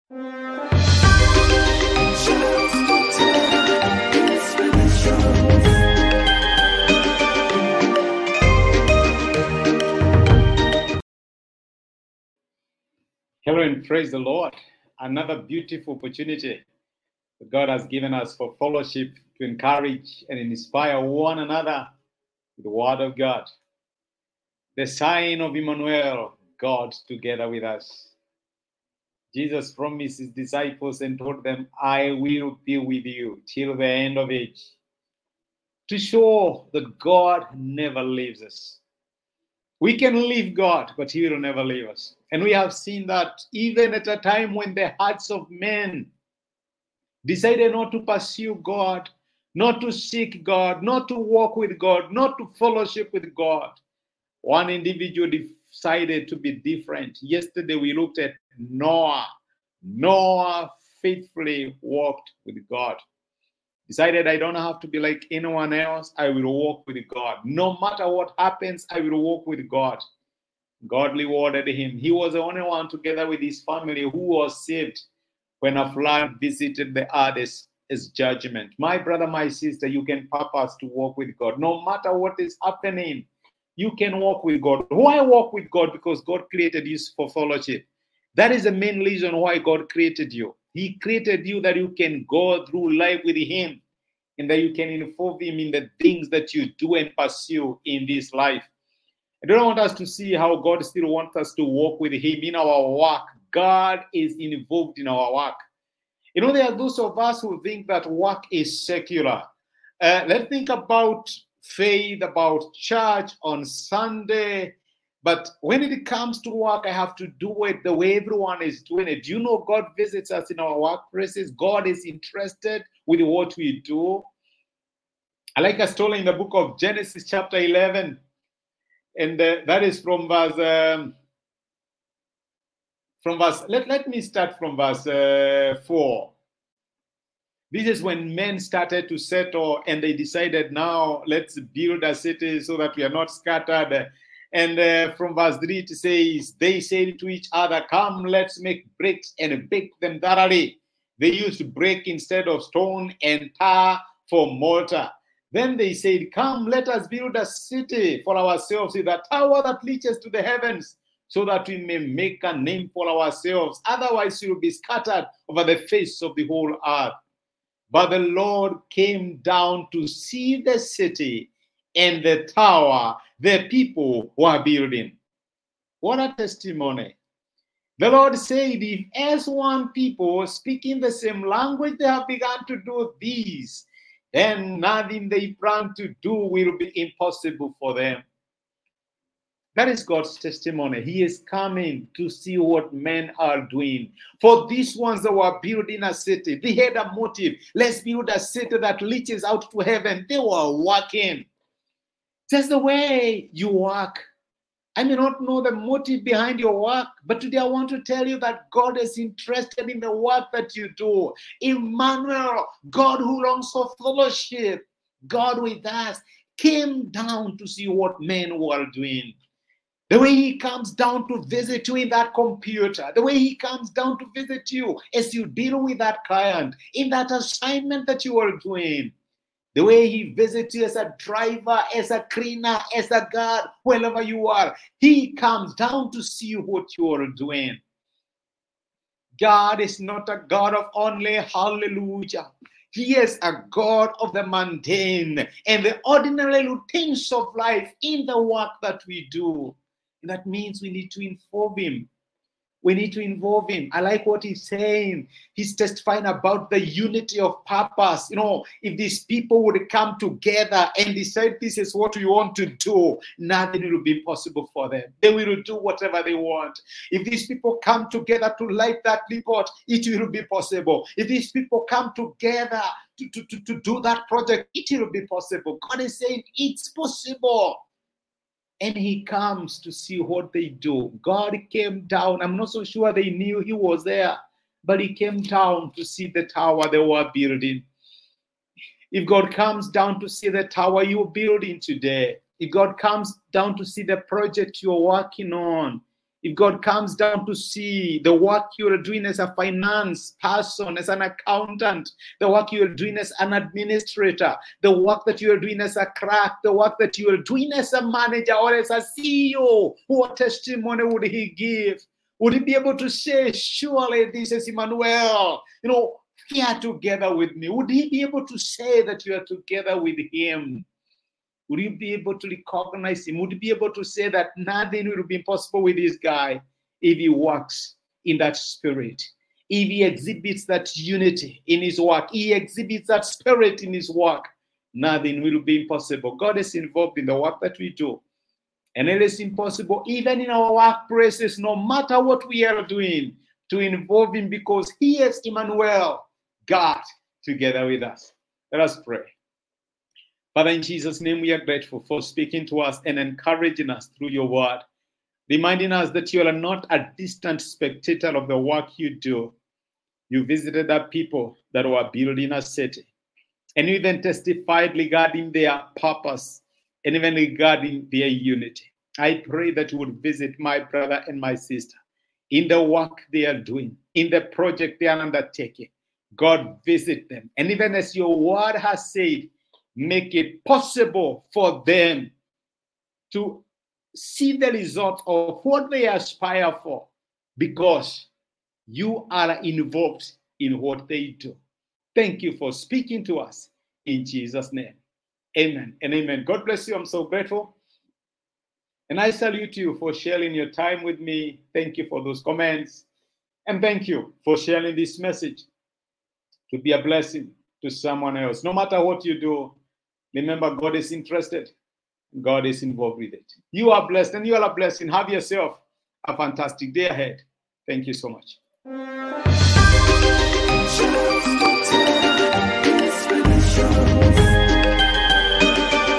Hello and praise the Lord. Another beautiful opportunity that God has given us for fellowship to encourage and inspire one another with the Word of God. The sign of Emmanuel, God together with us. Jesus promised his disciples and told them, I will be with you till the end of age, to show that God never leaves us. We can leave God, but he will never leave us. And we have seen that even at a time when the hearts of men decided not to pursue God, not to seek God, not to walk with God, not to fellowship with God, one individual decided to be different. Yesterday we looked at Noah. Noah faithfully walked with God. Decided, I don't have to be like anyone else. I will walk with God. No matter what happens, I will walk with God. God rewarded him. He was the only one, together with his family, who was saved when a flood visited the earth as judgment. My brother, my sister, you can purpose to walk with God. No matter what is happening, you can walk with God. Why walk with God? Because God created you for fellowship. That is the main reason why God created you. He created you that you can go through life with him and that you can involve him in the things that you do and pursue in this life. I don't want us to see how God still wants us to walk with him in our work. God is involved in our work. You know, there are those of us who think that work is secular. Let's think about faith, about church on Sunday. But when it comes to work, I have to do it the way everyone is doing it. Do you know God visits us in our workplaces? God is interested with what we do. I like a story in the book of Genesis chapter 11. And that is from verse, let me start from verse 4. This is when men started to settle and they decided, now let's build a city so that we are not scattered. And from verse 3 it says, they said to each other, come, let's make bricks and bake them thoroughly. They used brick instead of stone and tar for mortar. Then they said, come, let us build a city for ourselves with a tower that reaches to the heavens, so that we may make a name for ourselves. Otherwise, we will be scattered over the face of the whole earth. But the Lord came down to see the city and the tower the people were building. What a testimony. The Lord said, if as one people speaking the same language they have begun to do these, then nothing they plan to do will be impossible for them. That is God's testimony. He is coming to see what men are doing. For these ones that were building a city, they had a motive. Let's build a city that reaches out to heaven. They were working. Just the way you work. I may not know the motive behind your work, but today I want to tell you that God is interested in the work that you do. Emmanuel, God who longs for fellowship, God with us, came down to see what men were doing. The way he comes down to visit you in that computer, the way he comes down to visit you as you deal with that client, in that assignment that you are doing. The way he visits you as a driver, as a cleaner, as a guard, wherever you are. He comes down to see what you are doing. God is not a God of only hallelujah. He is a God of the mundane and the ordinary routines of life in the work that we do. And that means we need to involve him. We need to involve him. I like what he's saying. He's testifying about the unity of purpose. You know, if these people would come together and decide this is what we want to do, nothing will be possible for them. They will do whatever they want. If these people come together to light that report, it will be possible. If these people come together to do that project, it will be possible. God is saying it's possible. And he comes to see what they do. God came down. I'm not so sure they knew he was there, but he came down to see the tower they were building. If God comes down to see the tower you're building today, if God comes down to see the project you're working on, If God comes down to see the work you are doing as a finance person, as an accountant, the work you are doing as an administrator, the work that you are doing as a clerk, the work that you are doing as a manager or as a CEO, what testimony would he give? Would he be able to say, surely this is Emmanuel, here together with me? Would he be able to say that you are together with him? Would you be able to recognize him? Would you be able to say that nothing will be impossible with this guy if he works in that spirit? If he exhibits that unity in his work, he exhibits that spirit in his work, nothing will be impossible. God is involved in the work that we do. And it is impossible, even in our workplaces, no matter what we are doing, to involve him because he is Emmanuel, God, together with us. Let us pray. Father, in Jesus' name, we are grateful for speaking to us and encouraging us through your word, reminding us that you are not a distant spectator of the work you do. You visited the people that were building a city, and you even testified regarding their purpose and even regarding their unity. I pray that you would visit my brother and my sister in the work they are doing, in the project they are undertaking. God, visit them. And even as your word has said, make it possible for them to see the result of what they aspire for, because you are involved in what they do. Thank you for speaking to us in Jesus' name. Amen and amen. God bless you. I'm so grateful. And I salute you for sharing your time with me. Thank you for those comments. And thank you for sharing this message to be a blessing to someone else. No matter what you do, remember, God is interested. God is involved with it. You are blessed and you are a blessing. Have yourself a fantastic day ahead. Thank you so much.